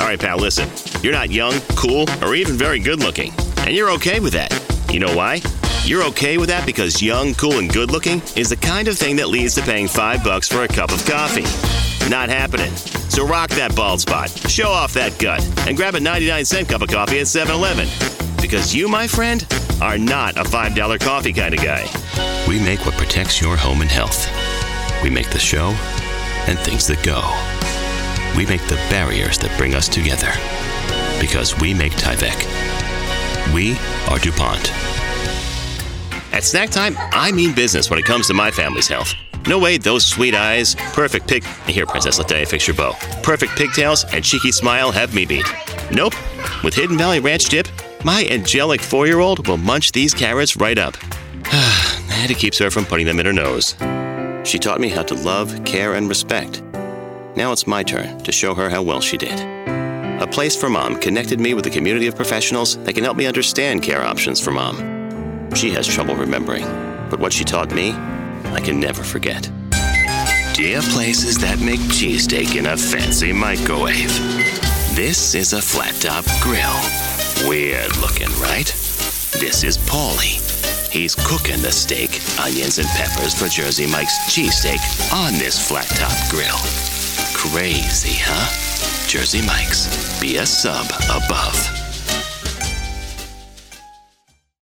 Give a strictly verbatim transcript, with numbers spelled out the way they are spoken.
All right, pal, listen. You're not young, cool, or even very good looking. And you're okay with that. You know why? You're okay with that because young, cool, and good looking is the kind of thing that leads to paying five bucks for a cup of coffee. Not happening. So rock that bald spot, show off that gut, and grab a ninety-nine cent cup of coffee at seven eleven. Because you, my friend, are not a five dollar coffee kind of guy. We make what protects your home and health. We make the show and things that go. We make the barriers that bring us together. Because we make Tyvek. We are DuPont. At Snack Time, I mean business when it comes to my family's health. No way those sweet eyes, perfect pig... Here, Princess, let Daddy fix your bow. Perfect pigtails and cheeky smile have me beat. Nope. With Hidden Valley Ranch dip, my angelic four-year-old will munch these carrots right up. I had to keep her from putting them in her nose. She taught me how to love, care, and respect. Now it's my turn to show her how well she did. A Place for Mom connected me with a community of professionals that can help me understand care options for Mom. She has trouble remembering, but what she taught me, I can never forget. Dear places that make cheesesteak in a fancy microwave. This is a flat-top grill. Weird looking, right? This is Paulie. He's cooking the steak, onions, and peppers for Jersey Mike's cheesesteak on this flat-top grill. Crazy, huh? Jersey Mike's. Be a sub above.